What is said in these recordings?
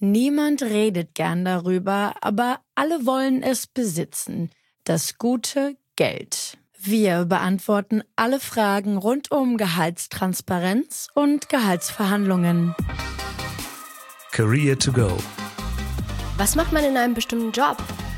Niemand redet gern darüber, aber alle wollen es besitzen. Das gute Geld. Wir beantworten alle Fragen rund um Gehaltstransparenz und Gehaltsverhandlungen. Career to go. Was macht man in einem bestimmten Job?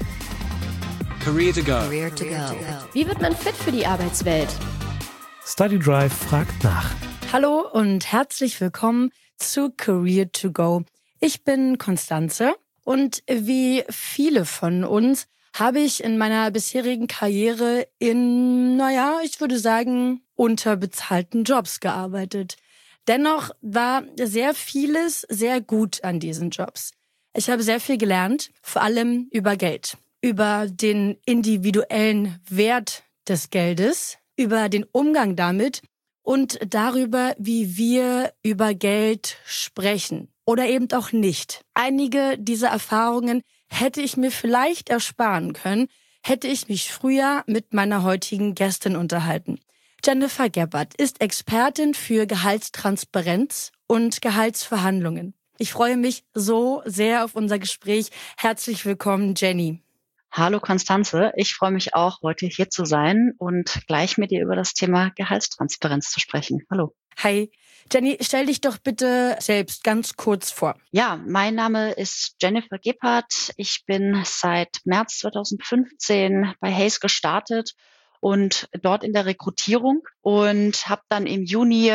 Career to go. Career to go. Wie wird man fit für die Arbeitswelt? Study Drive fragt nach. Hallo und herzlich willkommen zu Career to go. Ich bin Constanze und wie viele von uns habe ich in meiner bisherigen Karriere in, ich würde sagen, unterbezahlten Jobs gearbeitet. Dennoch war sehr vieles sehr gut an diesen Jobs. Ich habe sehr viel gelernt, vor allem über Geld, über den individuellen Wert des Geldes, über den Umgang damit und darüber, wie wir über Geld sprechen oder eben auch nicht. Einige dieser Erfahrungen hätte ich mir vielleicht ersparen können, hätte ich mich früher mit meiner heutigen Gästin unterhalten. Jennifer Gebhardt ist Expertin für Gehaltstransparenz und Gehaltsverhandlungen. Ich freue mich so sehr auf unser Gespräch. Herzlich willkommen, Jenny. Hallo Constanze, ich freue mich auch, heute hier zu sein und gleich mit dir über das Thema Gehaltstransparenz zu sprechen. Hallo. Hi. Jenny, stell dich doch bitte selbst ganz kurz vor. Ja, mein Name ist Jennifer Gebhardt. Ich bin seit März 2015 bei Hays gestartet und dort in der Rekrutierung und habe dann im Juni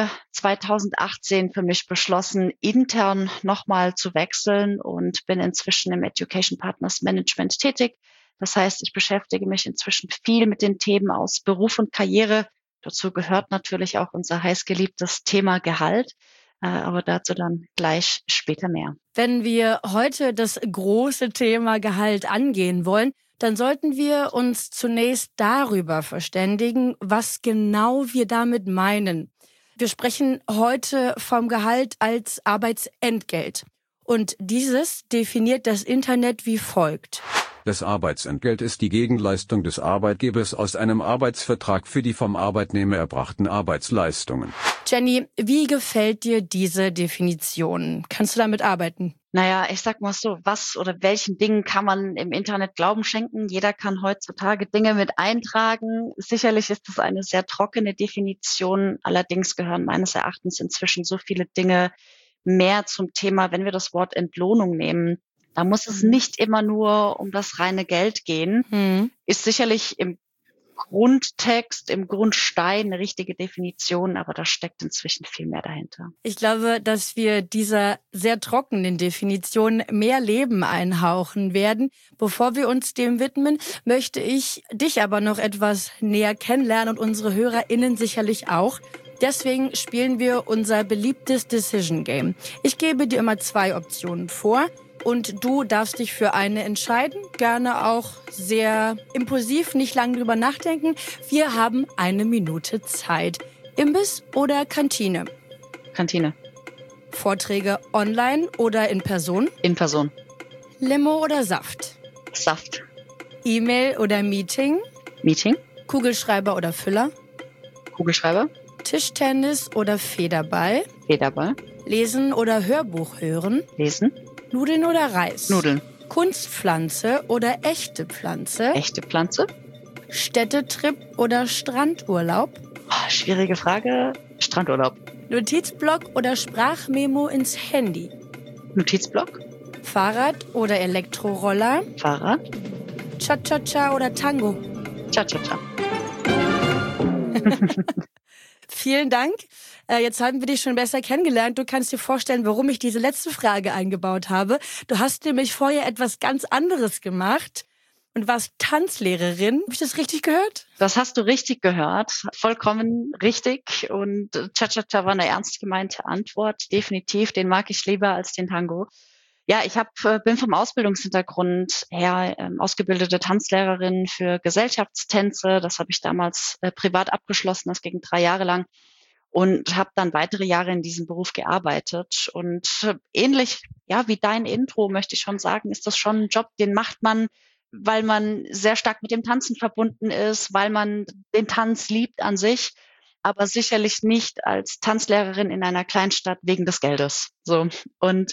2018 für mich beschlossen, intern nochmal zu wechseln und bin inzwischen im Education Partners Management tätig. Das heißt, ich beschäftige mich inzwischen viel mit den Themen aus Beruf und Karriere. Dazu gehört natürlich auch unser heißgeliebtes Thema Gehalt, aber dazu dann gleich später mehr. Wenn wir heute das große Thema Gehalt angehen wollen, dann sollten wir uns zunächst darüber verständigen, was genau wir damit meinen. Wir sprechen heute vom Gehalt als Arbeitsentgelt. Und dieses definiert das Internet wie folgt. Das Arbeitsentgelt ist die Gegenleistung des Arbeitgebers aus einem Arbeitsvertrag für die vom Arbeitnehmer erbrachten Arbeitsleistungen. Jenny, wie gefällt dir diese Definition? Kannst du damit arbeiten? Ich sag mal so, was oder welchen Dingen kann man im Internet Glauben schenken? Jeder kann heutzutage Dinge mit eintragen. Sicherlich ist das eine sehr trockene Definition. Allerdings gehören meines Erachtens inzwischen so viele Dinge mehr zum Thema, wenn wir das Wort Entlohnung nehmen. Da muss es nicht immer nur um das reine Geld gehen. Ist sicherlich im Grundtext, im Grundstein eine richtige Definition, aber da steckt inzwischen viel mehr dahinter. Ich glaube, dass wir dieser sehr trockenen Definition mehr Leben einhauchen werden. Bevor wir uns dem widmen, möchte ich dich aber noch etwas näher kennenlernen und unsere HörerInnen sicherlich auch. Deswegen spielen wir unser beliebtes Decision Game. Ich gebe dir immer 2 Optionen vor. Und du darfst dich für eine entscheiden, gerne auch sehr impulsiv, nicht lange drüber nachdenken. Wir haben 1 Minute Zeit. Imbiss oder Kantine? Kantine. Vorträge online oder in Person? In Person. Limo oder Saft? Saft. E-Mail oder Meeting? Meeting. Kugelschreiber oder Füller? Kugelschreiber. Tischtennis oder Federball? Federball. Lesen oder Hörbuch hören? Lesen. Nudeln oder Reis? Nudeln. Kunstpflanze oder echte Pflanze? Echte Pflanze. Städtetrip oder Strandurlaub? Schwierige Frage. Strandurlaub. Notizblock oder Sprachmemo ins Handy? Notizblock. Fahrrad oder Elektroroller? Fahrrad. Cha-cha-cha oder Tango? Cha-cha-cha. Vielen Dank. Jetzt haben wir dich schon besser kennengelernt. Du kannst dir vorstellen, warum ich diese letzte Frage eingebaut habe. Du hast nämlich vorher etwas ganz anderes gemacht und warst Tanzlehrerin. Habe ich das richtig gehört? Das hast du richtig gehört. Vollkommen richtig. Und Cha-cha-cha war eine ernst gemeinte Antwort. Definitiv. Den mag ich lieber als den Tango. Ja, ich bin vom Ausbildungshintergrund her ausgebildete Tanzlehrerin für Gesellschaftstänze. Das habe ich damals privat abgeschlossen. Das ging 3 Jahre lang. Und habe dann weitere Jahre in diesem Beruf gearbeitet. Und ähnlich wie dein Intro, möchte ich schon sagen, ist das schon ein Job, den macht man, weil man sehr stark mit dem Tanzen verbunden ist, weil man den Tanz liebt an sich, aber sicherlich nicht als Tanzlehrerin in einer Kleinstadt wegen des Geldes. So. Und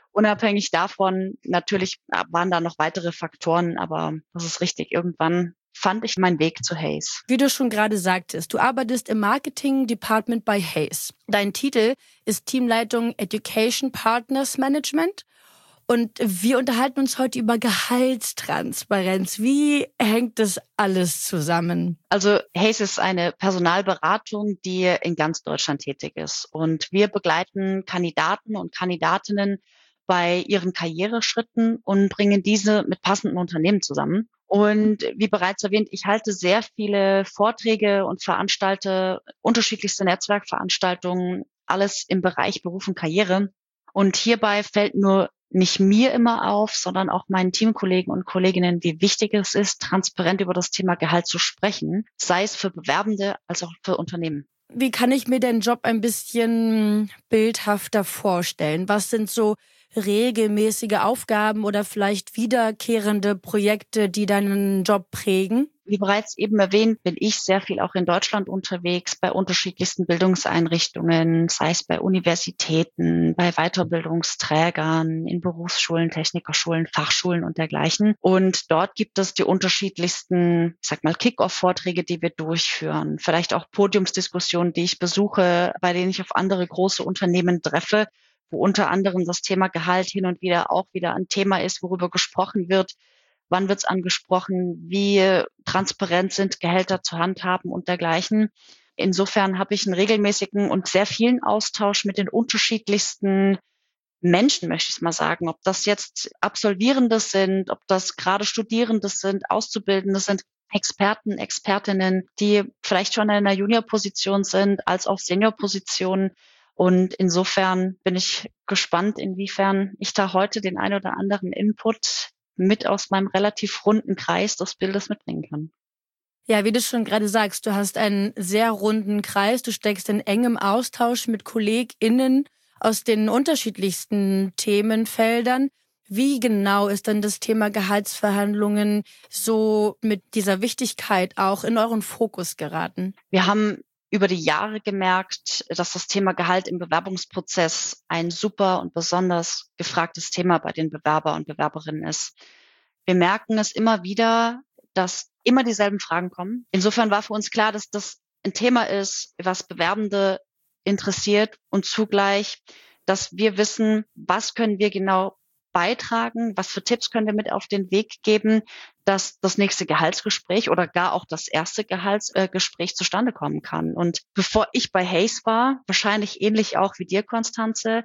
unabhängig davon, natürlich waren da noch weitere Faktoren, aber das ist richtig. Irgendwann fand ich meinen Weg zu Hays. Wie du schon gerade sagtest, du arbeitest im Marketing-Department bei Hays. Dein Titel ist Teamleitung Education Partners Management. Und wir unterhalten uns heute über Gehaltstransparenz. Wie hängt das alles zusammen? Also Hays ist eine Personalberatung, die in ganz Deutschland tätig ist. Und wir begleiten Kandidaten und Kandidatinnen bei ihren Karriereschritten und bringen diese mit passenden Unternehmen zusammen. Und wie bereits erwähnt, ich halte sehr viele Vorträge und veranstalte unterschiedlichste Netzwerkveranstaltungen, alles im Bereich Beruf und Karriere. Und hierbei fällt nur nicht mir immer auf, sondern auch meinen Teamkollegen und Kolleginnen, wie wichtig es ist, transparent über das Thema Gehalt zu sprechen, sei es für Bewerbende als auch für Unternehmen. Wie kann ich mir den Job ein bisschen bildhafter vorstellen? Was sind so regelmäßige Aufgaben oder vielleicht wiederkehrende Projekte, die deinen Job prägen? Wie bereits eben erwähnt, bin ich sehr viel auch in Deutschland unterwegs, bei unterschiedlichsten Bildungseinrichtungen, sei es bei Universitäten, bei Weiterbildungsträgern, in Berufsschulen, Technikerschulen, Fachschulen und dergleichen. Und dort gibt es die unterschiedlichsten, ich sag mal, Kick-Off-Vorträge, die wir durchführen. Vielleicht auch Podiumsdiskussionen, die ich besuche, bei denen ich auf andere große Unternehmen treffe, wo unter anderem das Thema Gehalt hin und wieder auch wieder ein Thema ist, worüber gesprochen wird. Wann wird es angesprochen? Wie transparent sind Gehälter zu handhaben und dergleichen? Insofern habe ich einen regelmäßigen und sehr vielen Austausch mit den unterschiedlichsten Menschen, möchte ich mal sagen. Ob das jetzt Absolvierende sind, ob das gerade Studierende sind, Auszubildende sind, Experten, Expertinnen, die vielleicht schon in einer Juniorposition sind, als auch Seniorpositionen. Und insofern bin ich gespannt, inwiefern ich da heute den ein oder anderen Input mit aus meinem relativ runden Kreis des Bildes mitbringen kann. Ja, wie du schon gerade sagst, du hast einen sehr runden Kreis. Du steckst in engem Austausch mit KollegInnen aus den unterschiedlichsten Themenfeldern. Wie genau ist denn das Thema Gehaltsverhandlungen so mit dieser Wichtigkeit auch in euren Fokus geraten? Wir haben über die Jahre gemerkt, dass das Thema Gehalt im Bewerbungsprozess ein super und besonders gefragtes Thema bei den Bewerber und Bewerberinnen ist. Wir merken es immer wieder, dass immer dieselben Fragen kommen. Insofern war für uns klar, dass das ein Thema ist, was Bewerbende interessiert und zugleich, dass wir wissen, was können wir genau beitragen, was für Tipps können wir mit auf den Weg geben, dass das nächste Gehaltsgespräch oder gar auch das erste Gehaltsgespräch zustande kommen kann. Und bevor ich bei Hays war, wahrscheinlich ähnlich auch wie dir, Constanze,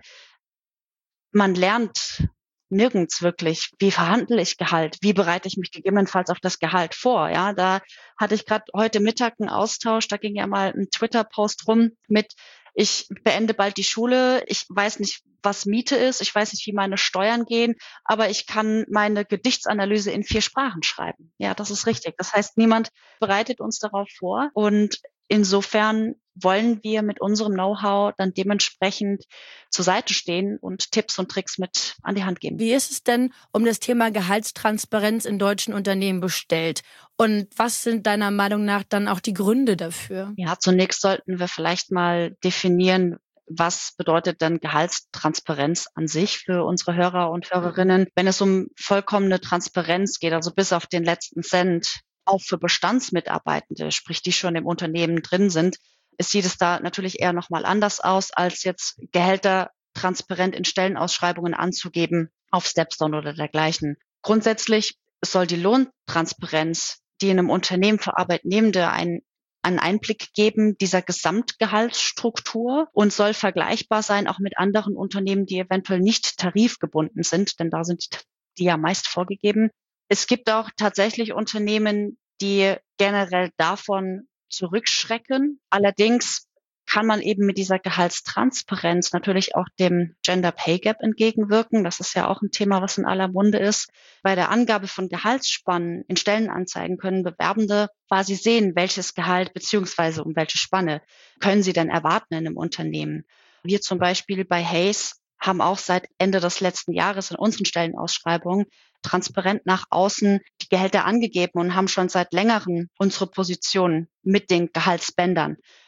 man lernt nirgends wirklich, wie verhandle ich Gehalt, wie bereite ich mich gegebenenfalls auf das Gehalt vor. Ja, da hatte ich gerade heute Mittag einen Austausch, da ging ja mal ein Twitter-Post rum mit: Ich beende bald die Schule, ich weiß nicht, was Miete ist, ich weiß nicht, wie meine Steuern gehen, aber ich kann meine Gedichtsanalyse in 4 Sprachen schreiben. Ja, das ist richtig. Das heißt, niemand bereitet uns darauf vor und insofern wollen wir mit unserem Know-how dann dementsprechend zur Seite stehen und Tipps und Tricks mit an die Hand geben. Wie ist es denn um das Thema Gehaltstransparenz in deutschen Unternehmen bestellt? Und was sind deiner Meinung nach dann auch die Gründe dafür? Ja, zunächst sollten wir vielleicht mal definieren, was bedeutet denn Gehaltstransparenz an sich für unsere Hörer und Hörerinnen. Wenn es um vollkommene Transparenz geht, also bis auf den letzten Cent, auch für Bestandsmitarbeitende, sprich die schon im Unternehmen drin sind, sieht es da natürlich eher nochmal anders aus, als jetzt Gehälter transparent in Stellenausschreibungen anzugeben auf Stepstone oder dergleichen. Grundsätzlich soll die Lohntransparenz, die in einem Unternehmen für Arbeitnehmende einen Einblick geben dieser Gesamtgehaltsstruktur und soll vergleichbar sein auch mit anderen Unternehmen, die eventuell nicht tarifgebunden sind, denn da sind die ja meist vorgegeben. Es gibt auch tatsächlich Unternehmen, die generell davon zurückschrecken. Allerdings kann man eben mit dieser Gehaltstransparenz natürlich auch dem Gender Pay Gap entgegenwirken. Das ist ja auch ein Thema, was in aller Munde ist. Bei der Angabe von Gehaltsspannen in Stellenanzeigen können Bewerbende quasi sehen, welches Gehalt beziehungsweise um welche Spanne können sie denn erwarten in einem Unternehmen. Wir zum Beispiel bei Hays haben auch seit Ende des letzten Jahres in unseren Stellenausschreibungen transparent nach außen die Gehälter angegeben und haben schon seit längerem unsere Position mit den Gehaltsbändern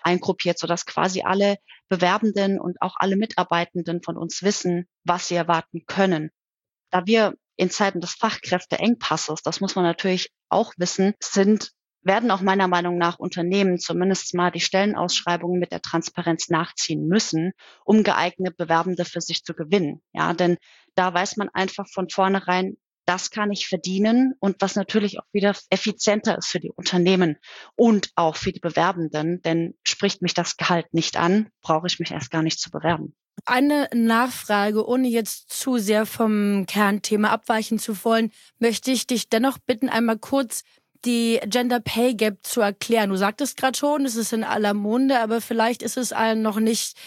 eingruppiert, sodass quasi alle Bewerbenden und auch alle Mitarbeitenden von uns wissen, was sie erwarten können. Da wir in Zeiten des Fachkräfteengpasses, das muss man natürlich auch wissen, werden auch meiner Meinung nach Unternehmen zumindest mal die Stellenausschreibungen mit der Transparenz nachziehen müssen, um geeignete Bewerbende für sich zu gewinnen. Ja, denn da weiß man einfach von vornherein, das kann ich verdienen und was natürlich auch wieder effizienter ist für die Unternehmen und auch für die Bewerbenden, denn spricht mich das Gehalt nicht an, brauche ich mich erst gar nicht zu bewerben. Eine Nachfrage, ohne jetzt zu sehr vom Kernthema abweichen zu wollen, möchte ich dich dennoch bitten, einmal kurz die Gender Pay Gap zu erklären. Du sagtest gerade schon, es ist in aller Munde, aber vielleicht ist es allen noch nicht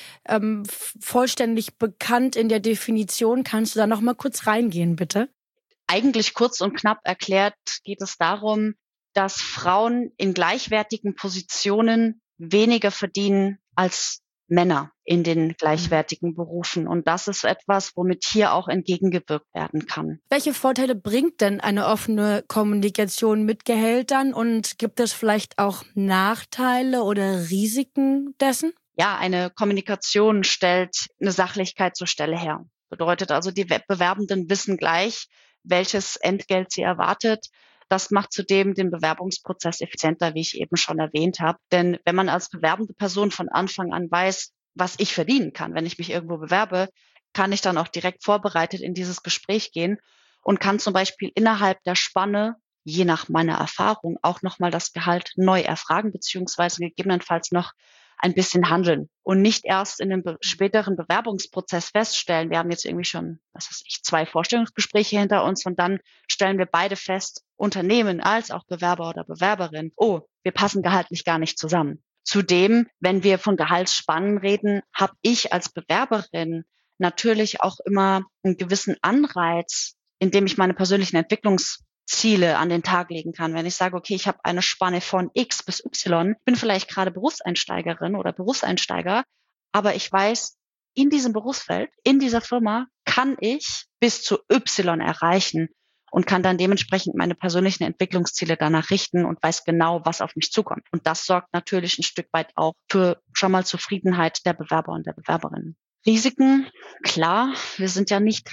vollständig bekannt in der Definition. Kannst du da noch mal kurz reingehen, bitte? Eigentlich kurz und knapp erklärt geht es darum, dass Frauen in gleichwertigen Positionen weniger verdienen als Männer in den gleichwertigen Berufen. Und das ist etwas, womit hier auch entgegengewirkt werden kann. Welche Vorteile bringt denn eine offene Kommunikation mit Gehältern und gibt es vielleicht auch Nachteile oder Risiken dessen? Ja, eine Kommunikation stellt eine Sachlichkeit zur Stelle her. Bedeutet also, die Bewerbenden wissen gleich, welches Entgelt sie erwartet. Das macht zudem den Bewerbungsprozess effizienter, wie ich eben schon erwähnt habe. Denn wenn man als bewerbende Person von Anfang an weiß, was ich verdienen kann, wenn ich mich irgendwo bewerbe, kann ich dann auch direkt vorbereitet in dieses Gespräch gehen und kann zum Beispiel innerhalb der Spanne, je nach meiner Erfahrung, auch nochmal das Gehalt neu erfragen, beziehungsweise gegebenenfalls noch ein bisschen handeln und nicht erst in einem späteren Bewerbungsprozess feststellen, wir haben jetzt irgendwie schon, 2 Vorstellungsgespräche hinter uns und dann stellen wir beide fest, Unternehmen als auch Bewerber oder Bewerberin, oh, wir passen gehaltlich gar nicht zusammen. Zudem, wenn wir von Gehaltsspannen reden, habe ich als Bewerberin natürlich auch immer einen gewissen Anreiz, indem ich meine persönlichen Entwicklungsziele an den Tag legen kann. Wenn ich sage, okay, ich habe eine Spanne von X bis Y, bin vielleicht gerade Berufseinsteigerin oder Berufseinsteiger, aber ich weiß, in diesem Berufsfeld, in dieser Firma kann ich bis zu Y erreichen und kann dann dementsprechend meine persönlichen Entwicklungsziele danach richten und weiß genau, was auf mich zukommt. Und das sorgt natürlich ein Stück weit auch für schon mal Zufriedenheit der Bewerber und der Bewerberinnen. Risiken, klar, wir sind ja nicht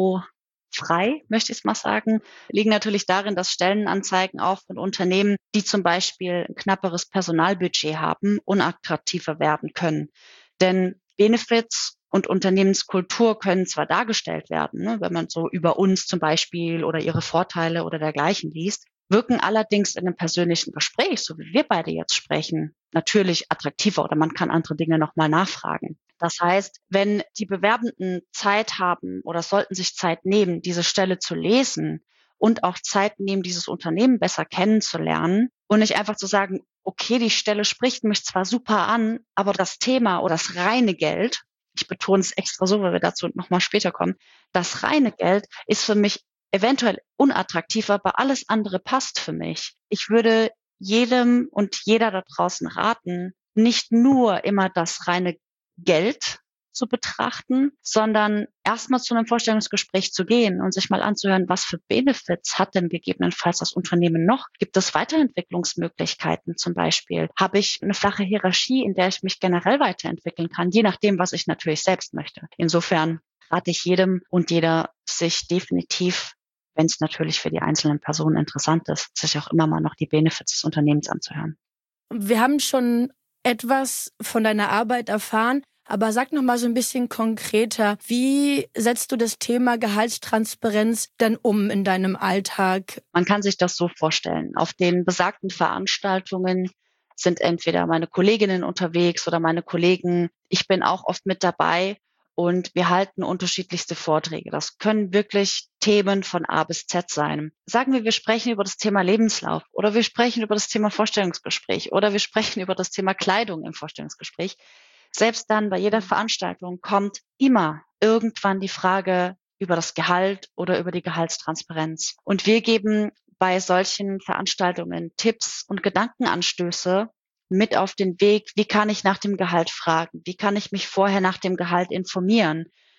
risikofrei, möchte ich mal sagen, liegen natürlich darin, dass Stellenanzeigen auch von Unternehmen, die zum Beispiel ein knapperes Personalbudget haben, unattraktiver werden können. Denn Benefits und Unternehmenskultur können zwar dargestellt werden, ne, wenn man so über uns zum Beispiel oder ihre Vorteile oder dergleichen liest, wirken allerdings in einem persönlichen Gespräch, so wie wir beide jetzt sprechen, natürlich attraktiver oder man kann andere Dinge nochmal nachfragen. Das heißt, wenn die Bewerbenden Zeit haben oder sollten sich Zeit nehmen, diese Stelle zu lesen und auch Zeit nehmen, dieses Unternehmen besser kennenzulernen und nicht einfach zu sagen, okay, die Stelle spricht mich zwar super an, aber das Thema oder das reine Geld, ich betone es extra so, weil wir dazu nochmal später kommen, das reine Geld ist für mich eventuell unattraktiver, aber alles andere passt für mich. Ich würde jedem und jeder da draußen raten, nicht nur immer das reine Geld zu betrachten, sondern erstmal zu einem Vorstellungsgespräch zu gehen und sich mal anzuhören, was für Benefits hat denn gegebenenfalls das Unternehmen noch? Gibt es Weiterentwicklungsmöglichkeiten zum Beispiel? Habe ich eine flache Hierarchie, in der ich mich generell weiterentwickeln kann, je nachdem, was ich natürlich selbst möchte? Insofern rate ich jedem und jeder, sich definitiv, wenn es natürlich für die einzelnen Personen interessant ist, sich auch immer mal noch die Benefits des Unternehmens anzuhören. Wir haben schon etwas von deiner Arbeit erfahren, aber sag noch mal so ein bisschen konkreter, wie setzt du das Thema Gehaltstransparenz denn um in deinem Alltag? Man kann sich das so vorstellen. Auf den besagten Veranstaltungen sind entweder meine Kolleginnen unterwegs oder meine Kollegen. Ich bin auch oft mit dabei und wir halten unterschiedlichste Vorträge. Das können wirklich Themen von A bis Z sein. Sagen wir sprechen über das Thema Lebenslauf oder wir sprechen über das Thema Vorstellungsgespräch oder wir sprechen über das Thema Kleidung im Vorstellungsgespräch. Selbst dann bei jeder Veranstaltung kommt immer irgendwann die Frage über das Gehalt oder über die Gehaltstransparenz. Und wir geben bei solchen Veranstaltungen Tipps und Gedankenanstöße mit auf den Weg, wie kann ich nach dem Gehalt fragen, wie kann ich mich vorher nach dem Gehalt informieren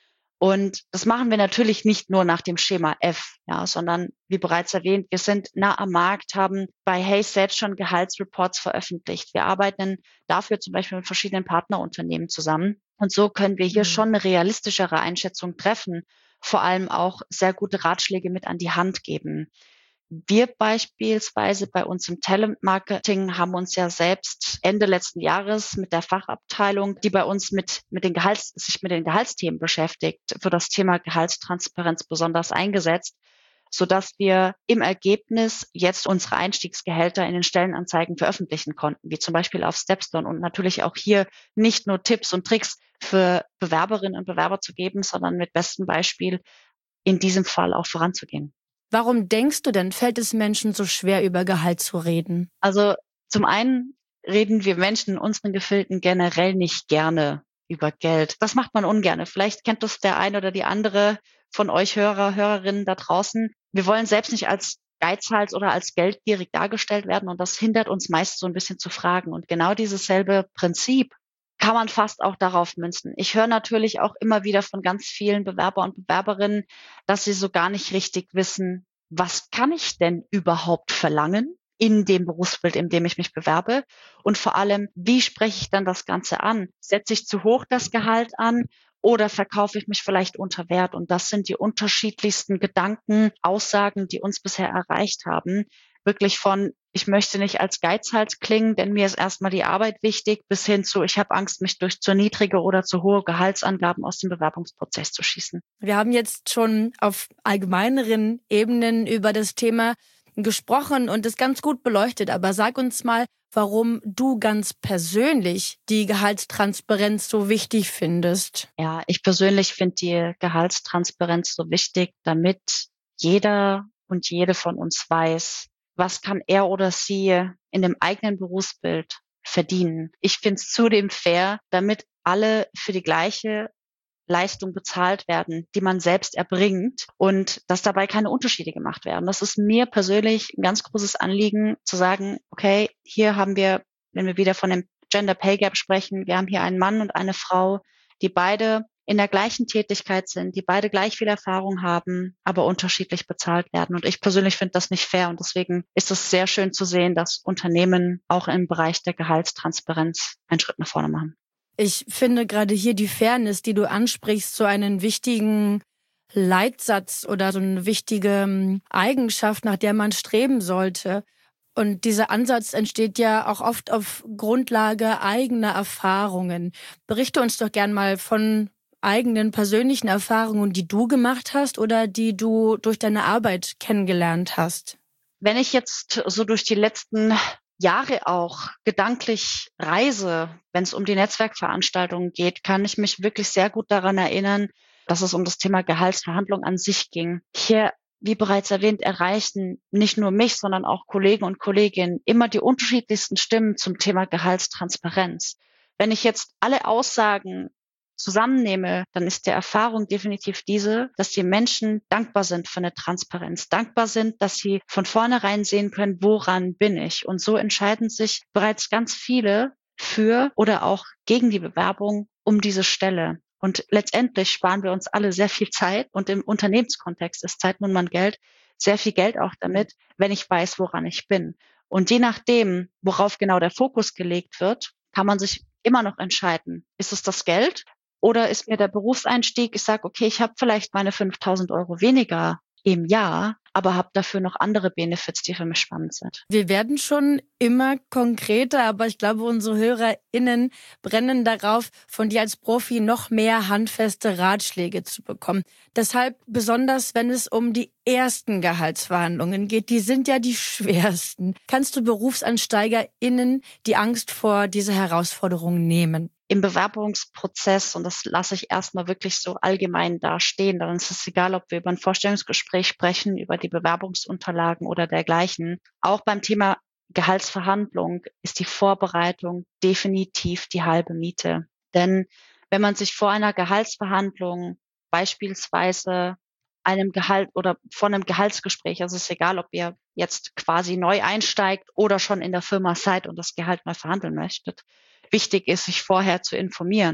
Und das machen wir natürlich nicht nur nach dem Schema F, ja, sondern wie bereits erwähnt, wir sind nah am Markt, haben bei Hays selbst schon Gehaltsreports veröffentlicht. Wir arbeiten dafür zum Beispiel mit verschiedenen Partnerunternehmen zusammen. Und so können wir hier schon eine realistischere Einschätzung treffen, vor allem auch sehr gute Ratschläge mit an die Hand geben. Wir beispielsweise bei uns im Talent-Marketing haben uns ja selbst Ende letzten Jahres mit der Fachabteilung, die bei uns sich mit den Gehaltsthemen beschäftigt, für das Thema Gehaltstransparenz besonders eingesetzt, sodass wir im Ergebnis jetzt unsere Einstiegsgehälter in den Stellenanzeigen veröffentlichen konnten, wie zum Beispiel auf Stepstone, und natürlich auch hier nicht nur Tipps und Tricks für Bewerberinnen und Bewerber zu geben, sondern mit bestem Beispiel in diesem Fall auch voranzugehen. Warum denkst du denn, fällt es Menschen so schwer, über Gehalt zu reden? Also zum einen reden wir Menschen in unseren Gefilden generell nicht gerne über Geld. Das macht man ungerne. Vielleicht kennt das der eine oder die andere von euch Hörerinnen da draußen. Wir wollen selbst nicht als Geizhals oder als geldgierig dargestellt werden, und das hindert uns meist so ein bisschen zu fragen. Und genau dieses selbe Prinzip kann man fast auch darauf münzen. Ich höre natürlich auch immer wieder von ganz vielen Bewerber und Bewerberinnen, dass sie so gar nicht richtig wissen, was kann ich denn überhaupt verlangen in dem Berufsbild, in dem ich mich bewerbe? Und vor allem, wie spreche ich dann das Ganze an? Setze ich zu hoch das Gehalt an oder verkaufe ich mich vielleicht unter Wert? Und das sind die unterschiedlichsten Gedanken, Aussagen, die uns bisher erreicht haben. Wirklich von, ich möchte nicht als Geizhals klingen, denn mir ist erstmal die Arbeit wichtig, bis hin zu, ich habe Angst, mich durch zu niedrige oder zu hohe Gehaltsangaben aus dem Bewerbungsprozess zu schießen. Wir haben jetzt schon auf allgemeineren Ebenen über das Thema gesprochen und es ganz gut beleuchtet. Aber sag uns mal, warum du ganz persönlich die Gehaltstransparenz so wichtig findest. Ja, ich persönlich finde die Gehaltstransparenz so wichtig, damit jeder und jede von uns weiß, was kann er oder sie in dem eigenen Berufsbild verdienen. Ich finde es zudem fair, damit alle für die gleiche Leistung bezahlt werden, die man selbst erbringt, und dass dabei keine Unterschiede gemacht werden. Das ist mir persönlich ein ganz großes Anliegen, zu sagen, okay, hier haben wir, wenn wir wieder von dem Gender Pay Gap sprechen, wir haben hier einen Mann und eine Frau, die beide in der gleichen Tätigkeit sind, die beide gleich viel Erfahrung haben, aber unterschiedlich bezahlt werden. Und ich persönlich finde das nicht fair. Und deswegen ist es sehr schön zu sehen, dass Unternehmen auch im Bereich der Gehaltstransparenz einen Schritt nach vorne machen. Ich finde gerade hier die Fairness, die du ansprichst, so einen wichtigen Leitsatz oder so eine wichtige Eigenschaft, nach der man streben sollte. Und dieser Ansatz entsteht ja auch oft auf Grundlage eigener Erfahrungen. Berichte uns doch gern mal von eigenen persönlichen Erfahrungen, die du gemacht hast oder die du durch deine Arbeit kennengelernt hast. Wenn ich jetzt so durch die letzten Jahre auch gedanklich reise, wenn es um die Netzwerkveranstaltungen geht, kann ich mich wirklich sehr gut daran erinnern, dass es um das Thema Gehaltsverhandlung an sich ging. Hier, wie bereits erwähnt, erreichen nicht nur mich, sondern auch Kollegen und Kolleginnen immer die unterschiedlichsten Stimmen zum Thema Gehaltstransparenz. Wenn ich jetzt alle Aussagen zusammennehme, dann ist der Erfahrung definitiv diese, dass die Menschen dankbar sind für eine Transparenz, dankbar sind, dass sie von vornherein sehen können, woran bin ich. Und so entscheiden sich bereits ganz viele für oder auch gegen die Bewerbung um diese Stelle. Und letztendlich sparen wir uns alle sehr viel Zeit, und im Unternehmenskontext ist Zeit nun mal Geld, sehr viel Geld auch damit, wenn ich weiß, woran ich bin. Und je nachdem, worauf genau der Fokus gelegt wird, kann man sich immer noch entscheiden, ist es das Geld? Oder ist mir der Berufseinstieg, ich sage, okay, ich habe vielleicht meine 5.000 € weniger im Jahr, aber habe dafür noch andere Benefits, die für mich spannend sind. Wir werden schon immer konkreter, aber ich glaube, unsere HörerInnen brennen darauf, von dir als Profi noch mehr handfeste Ratschläge zu bekommen. Deshalb besonders, wenn es um die ersten Gehaltsverhandlungen geht, die sind ja die schwersten. Kannst du BerufseinsteigerInnen die Angst vor dieser Herausforderung nehmen? Im Bewerbungsprozess, und das lasse ich erstmal wirklich so allgemein dastehen, dann ist es egal, ob wir über ein Vorstellungsgespräch sprechen, über die Bewerbungsunterlagen oder dergleichen. Auch beim Thema Gehaltsverhandlung ist die Vorbereitung definitiv die halbe Miete. Denn wenn man sich vor einer Gehaltsverhandlung beispielsweise einem Gehalt oder von einem Gehaltsgespräch, also es ist egal, ob ihr jetzt quasi neu einsteigt oder schon in der Firma seid und das Gehalt neu verhandeln möchtet, wichtig ist, sich vorher zu informieren.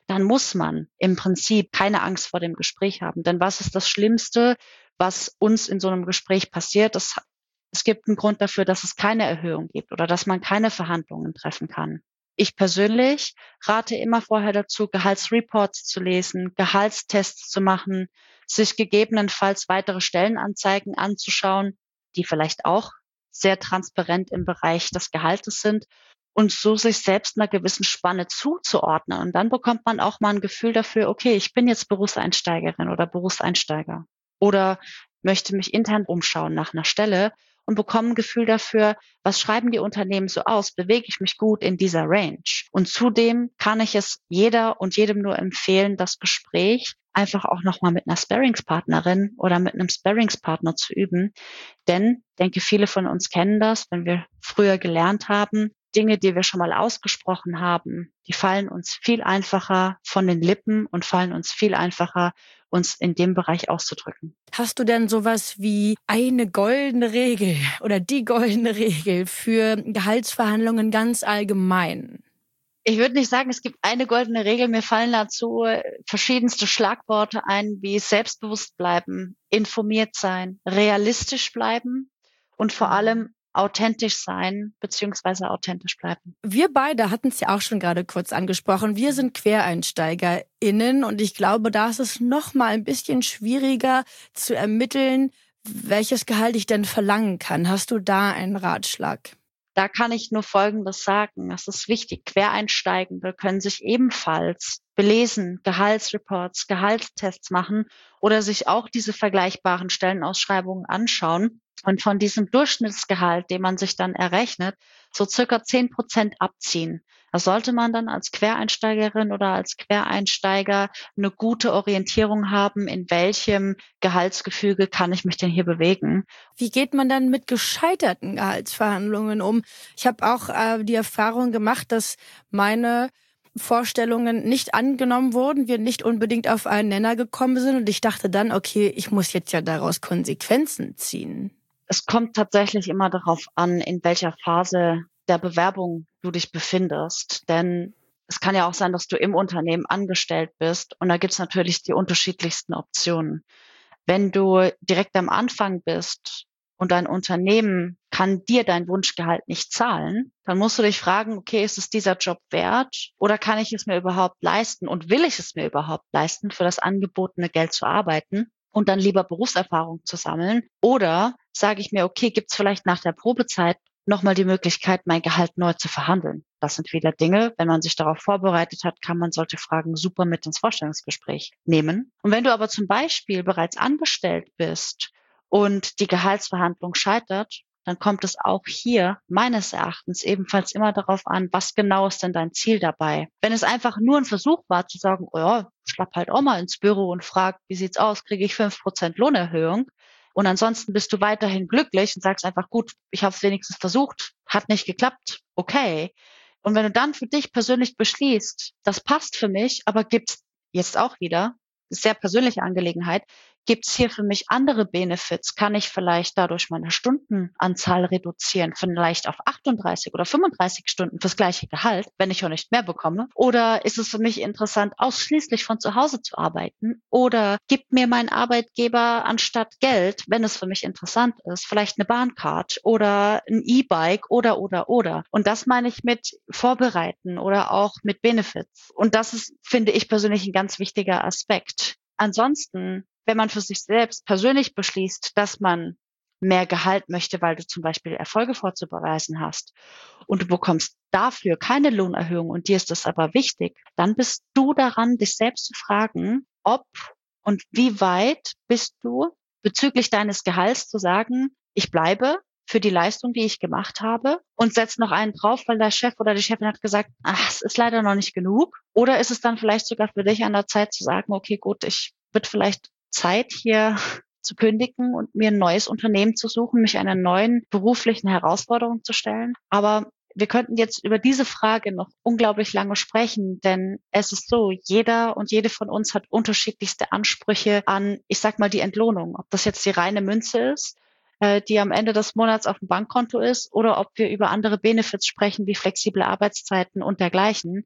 dann muss man im Prinzip keine Angst vor dem Gespräch haben. Denn was ist das Schlimmste, was uns in so einem Gespräch passiert? Es gibt einen Grund dafür, dass es keine Erhöhung gibt oder dass man keine Verhandlungen treffen kann. Ich persönlich rate immer vorher dazu, Gehaltsreports zu lesen, Gehaltstests zu machen, sich gegebenenfalls weitere Stellenanzeigen anzuschauen, die vielleicht auch sehr transparent im Bereich des Gehaltes sind und so sich selbst einer gewissen Spanne zuzuordnen. Und dann bekommt man auch mal ein Gefühl dafür, okay, ich bin jetzt Berufseinsteigerin oder Berufseinsteiger oder möchte mich intern umschauen nach einer Stelle und bekomme ein Gefühl dafür, was schreiben die Unternehmen so aus? Bewege ich mich gut in dieser Range? Und zudem kann ich es jeder und jedem nur empfehlen, das Gespräch einfach auch nochmal mit einer Sparringspartnerin oder mit einem Sparringspartner zu üben. Denn ich denke, viele von uns kennen das, wenn wir früher gelernt haben, Dinge, die wir schon mal ausgesprochen haben, die fallen uns viel einfacher von den Lippen und fallen uns viel einfacher, uns in dem Bereich auszudrücken. Hast du denn sowas wie eine goldene Regel oder die goldene Regel für Gehaltsverhandlungen ganz allgemein? Ich würde nicht sagen, es gibt eine goldene Regel. Mir fallen dazu verschiedenste Schlagworte ein, wie selbstbewusst bleiben, informiert sein, realistisch bleiben und vor allem authentisch sein bzw. authentisch bleiben. Wir beide hatten es ja auch schon gerade kurz angesprochen. Wir sind QuereinsteigerInnen und ich glaube, da ist es noch mal ein bisschen schwieriger zu ermitteln, welches Gehalt ich denn verlangen kann. Hast du da einen Ratschlag? Da kann ich nur Folgendes sagen. Das ist wichtig. Quereinsteigende können sich ebenfalls belesen, Gehaltsreports, Gehaltstests machen oder sich auch diese vergleichbaren Stellenausschreibungen anschauen und von diesem Durchschnittsgehalt, den man sich dann errechnet, so circa 10% abziehen. Da sollte man dann als Quereinsteigerin oder als Quereinsteiger eine gute Orientierung haben, in welchem Gehaltsgefüge kann ich mich denn hier bewegen. Wie geht man dann mit gescheiterten Gehaltsverhandlungen um? Ich habe auch die Erfahrung gemacht, dass meine Vorstellungen nicht angenommen wurden, wir nicht unbedingt auf einen Nenner gekommen sind und ich dachte dann, okay, ich muss jetzt ja daraus Konsequenzen ziehen. Es kommt tatsächlich immer darauf an, in welcher Phase der Bewerbung du dich befindest. Denn es kann ja auch sein, dass du im Unternehmen angestellt bist und da gibt's natürlich die unterschiedlichsten Optionen. Wenn du direkt am Anfang bist und dein Unternehmen kann dir dein Wunschgehalt nicht zahlen, dann musst du dich fragen, okay, ist es dieser Job wert oder kann ich es mir überhaupt leisten und will ich es mir überhaupt leisten, für das angebotene Geld zu arbeiten und dann lieber Berufserfahrung zu sammeln? Oder sage ich mir, okay, gibt's vielleicht nach der Probezeit nochmal die Möglichkeit, mein Gehalt neu zu verhandeln? Das sind wieder Dinge, wenn man sich darauf vorbereitet hat, kann man solche Fragen super mit ins Vorstellungsgespräch nehmen. Und wenn du aber zum Beispiel bereits angestellt bist und die Gehaltsverhandlung scheitert, dann kommt es auch hier meines Erachtens ebenfalls immer darauf an, was genau ist denn dein Ziel dabei? Wenn es einfach nur ein Versuch war zu sagen, oh ja, schlapp halt auch mal ins Büro und frag, wie sieht's aus, kriege ich 5% Lohnerhöhung? Und ansonsten bist du weiterhin glücklich und sagst einfach, gut, ich habe es wenigstens versucht, hat nicht geklappt, okay. Und wenn du dann für dich persönlich beschließt, das passt für mich, aber gibt's jetzt auch wieder, sehr persönliche Angelegenheit, gibt's hier für mich andere Benefits? Kann ich vielleicht dadurch meine Stundenanzahl reduzieren, vielleicht auf 38 oder 35 Stunden fürs gleiche Gehalt, wenn ich auch nicht mehr bekomme? Oder ist es für mich interessant, ausschließlich von zu Hause zu arbeiten? Oder gibt mir mein Arbeitgeber anstatt Geld, wenn es für mich interessant ist, vielleicht eine Bahncard oder ein E-Bike oder. Und das meine ich mit Vorbereiten oder auch mit Benefits. Und das ist, finde ich persönlich, ein ganz wichtiger Aspekt. Ansonsten, wenn man für sich selbst persönlich beschließt, dass man mehr Gehalt möchte, weil du zum Beispiel Erfolge vorzuweisen hast und du bekommst dafür keine Lohnerhöhung und dir ist das aber wichtig, dann bist du daran, dich selbst zu fragen, ob und wie weit bist du bezüglich deines Gehalts zu sagen, ich bleibe für die Leistung, die ich gemacht habe und setz noch einen drauf, weil der Chef oder die Chefin hat gesagt, es ist leider noch nicht genug. Oder ist es dann vielleicht sogar für dich an der Zeit zu sagen, okay, gut, ich wird vielleicht Zeit hier zu kündigen und mir ein neues Unternehmen zu suchen, mich einer neuen beruflichen Herausforderung zu stellen. Aber wir könnten jetzt über diese Frage noch unglaublich lange sprechen, denn es ist so, jeder und jede von uns hat unterschiedlichste Ansprüche an, ich sag mal, die Entlohnung. Ob das jetzt die reine Münze ist, die am Ende des Monats auf dem Bankkonto ist, oder ob wir über andere Benefits sprechen, wie flexible Arbeitszeiten und dergleichen.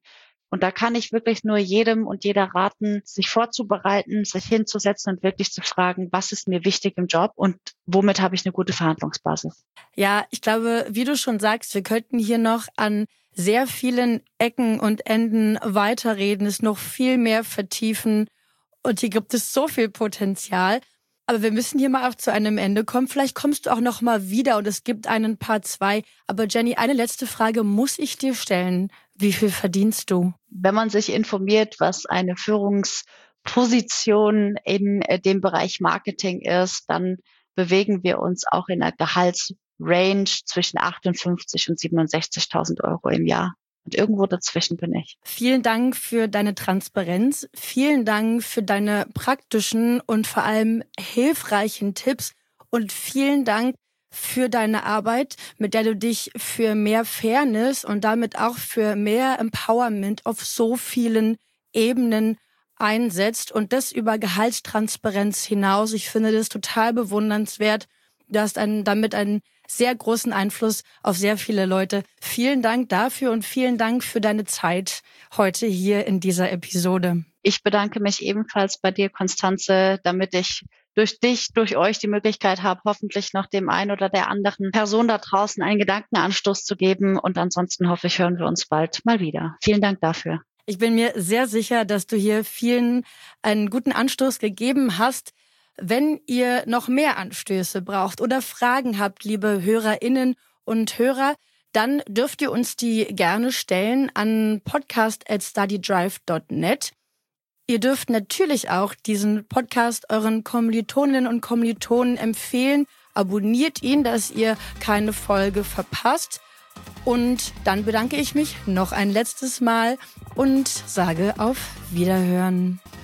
Und da kann ich wirklich nur jedem und jeder raten, sich vorzubereiten, sich hinzusetzen und wirklich zu fragen, was ist mir wichtig im Job und womit habe ich eine gute Verhandlungsbasis. Ja, ich glaube, wie du schon sagst, wir könnten hier noch an sehr vielen Ecken und Enden weiterreden, es noch viel mehr vertiefen. Und hier gibt es so viel Potenzial. Aber wir müssen hier mal auch zu einem Ende kommen. Vielleicht kommst du auch noch mal wieder und es gibt einen Part 2. Aber Jenny, eine letzte Frage muss ich dir stellen. Wie viel verdienst du? Wenn man sich informiert, was eine Führungsposition in dem Bereich Marketing ist, dann bewegen wir uns auch in einer Gehaltsrange zwischen 58.000 und 67.000 Euro im Jahr. Und irgendwo dazwischen bin ich. Vielen Dank für deine Transparenz. Vielen Dank für deine praktischen und vor allem hilfreichen Tipps. Und vielen Dank für deine Arbeit, mit der du dich für mehr Fairness und damit auch für mehr Empowerment auf so vielen Ebenen einsetzt. Und das über Gehaltstransparenz hinaus. Ich finde das total bewundernswert. Du hast damit einen sehr großen Einfluss auf sehr viele Leute. Vielen Dank dafür und vielen Dank für deine Zeit heute hier in dieser Episode. Ich bedanke mich ebenfalls bei dir, Constanze, damit ich durch euch die Möglichkeit habe, hoffentlich noch dem einen oder der anderen Person da draußen einen Gedankenanstoß zu geben. Und ansonsten hoffe ich, hören wir uns bald mal wieder. Vielen Dank dafür. Ich bin mir sehr sicher, dass du hier vielen einen guten Anstoß gegeben hast. Wenn ihr noch mehr Anstöße braucht oder Fragen habt, liebe HörerInnen und Hörer, dann dürft ihr uns die gerne stellen an podcast@studydrive.net. Ihr dürft natürlich auch diesen Podcast euren Kommilitoninnen und Kommilitonen empfehlen. Abonniert ihn, dass ihr keine Folge verpasst. Und dann bedanke ich mich noch ein letztes Mal und sage auf Wiederhören.